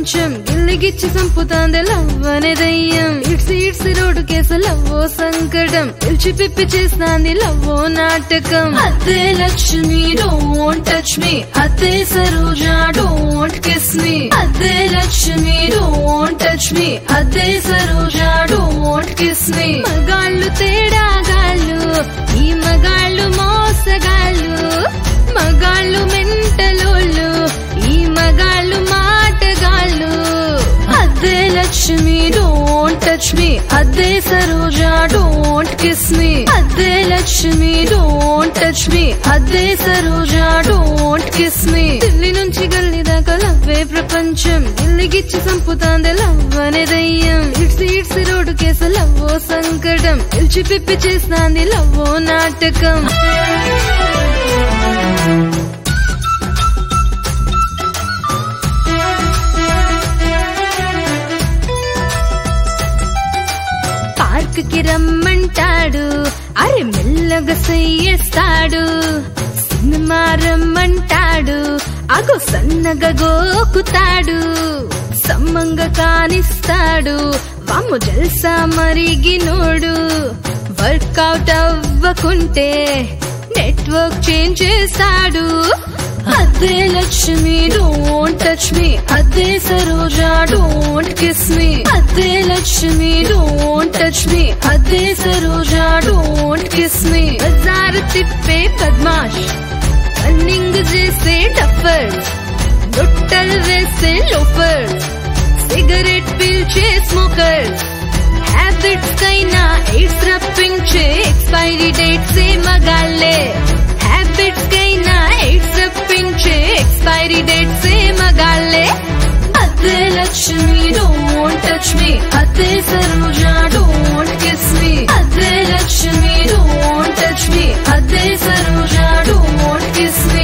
ప్రపంచం గిల్లిగిచ్చి చంపుతాంది లవ్ అనే దయ్యం. ఇడ్సి రోడ్డు కేసు లవ్వో సంకటం పిలిచి పిప్పి చేస్తాంది లవ్వో నాటకం. అదే లక్ష్మి డోంట్ టచ్ మీ, అదే సరోజ డోంట్ కిస్ మీ. అదే లక్ష్మి డోంట్ టచ్ మీ, అదే సరోజ డోంట్ కిస్ మీ. మగాళ్ళు తేడాగాళ్ళు, ఈ మగాళ్ళు మోసగాళ్ళు. మగాళ్ళు మెంటలోళ్ళు, ఈ మగాళ్ళు మాటగాళ్ళు. అదే లక్ష్మి డోంట్ టచ్ మీ, అదే సరోజ డోంట్ కిస్ మీ. అదే లక్ష్మి డోంట్ టచ్ మీ, అదే Saroja don't kiss me. Delhi నుంచి గల్లీ దాకా లవ్వే ప్రపంచం గిల్లిగిచ్చి చంపుతాంది లవ్ అనే దయ్యం. ఇడ్సి రోడ్డు కేసు లవ్వో సంకటం పిలిచి పిప్పి చేస్తాంది లవ్వో నాటకం. పార్క్ కి రమ్మంటాడు, అరే మెల్లగా సయ్యేస్తాడు. సినిమా రమ్మంటాడు, అగో సన్నగా గోకుతాడు. సమ్మంగా కానిస్తాడు, వాము జల్సా మరిగినోడు. వర్కౌట్ అవ్వకుంటే నెట్వర్క్ చేంజ్ చేస్తాడు. అదే లక్ష్మి డోంట్ టచ్ మీ, అదే సరోజ డోంట్ కిస్ మీ. అదే లక్ష్మి డోంట్ టచ్ మీ, అదే సరోజ డోంట్ కిస్ మీ. బజార్ తిప్పే బద్మాష్, రన్నింగ్ చేసే టఫర్, లొట్టలు వేసే లోఫర్, సిగరెట్ పీల్చే స్మోకర్. హ్యాబిట్స్ కైనా ఎయిడ్స్ రప్పించే ఎక్స్పైరీ డేట్స్ ఏ మగాళ్ళే. హ్యాబిట్స్ కైనా ఎయిడ్స్ రప్పించే ఎక్స్పైరీ డేట్స్ ఏ మగాళ్ళే. అదే లక్ష్మి డోంట్ టచ్ మీ, అదే సరోజ డోంట్ కిస్ మీ. అదే లక్ష్మి డోంట్ టచ్ మీ, అదే సరోజ డోంట్ కిస్ మీ.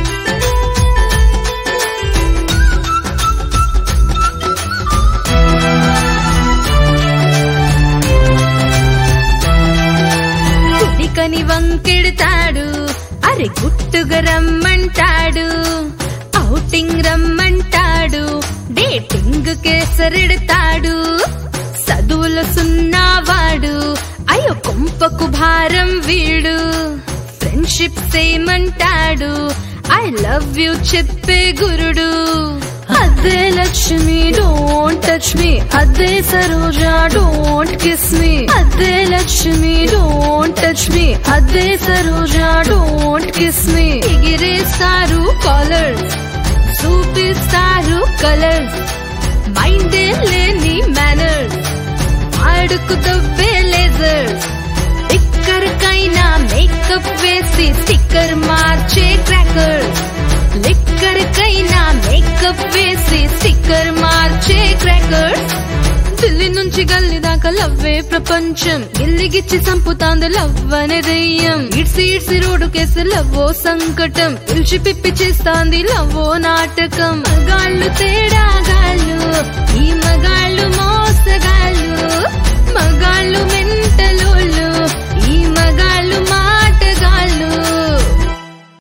కుడికని వంకెడతాడు, అరే గుట్టుగా రమ్మంటాడు. Outing రమ్మంటాడు, dating కేసరెడతాడు. చదువులు సున్నావాడు, అయ్యో కొంపకు భారం వీడు. ఫ్రెండ్షిప్ చేయమంటాడు, ఐ లవ్ యూ చెప్పే గురుడు. అదే లక్ష్మి డోంట్ టచ్ మీ, అదే సరోజ డోంట్ కిస్ మీ. అదే లక్ష్మి డోంట్ టచ్ మీ, అదే సరోజ డోంట్ కిస్ మీ. ఎగిరేస్తారు కాలర్, చూపిస్తారు కలర్, మైండే లేని మేనర్, ఆడుకు దవ్వే లేజర్. ఇక్కడికైనా మేకప్ వేసి స్టిక్కర్ మార్చే క్రాకర్. లిక్కడికైనా మేకప్ వేసి స్టిక్కర్ మార్చే క్రాకర్. ఢిల్లీ నుంచి గల్లీ దాకా లవ్వే ప్రపంచం గిల్లిగిచ్చి చంపుతాంది లవ్ అనే దయ్యం. ఇడ్సి రోడ్డు కేసు లవ్వో సంకటం పిలిచి పిప్పి చేస్తాంది లవ్వో నాటకం. మగాళ్ళు తేడాగాళ్ళు, ఈ మగాళ్ళు మోసగాళ్ళు. మగాళ్ళు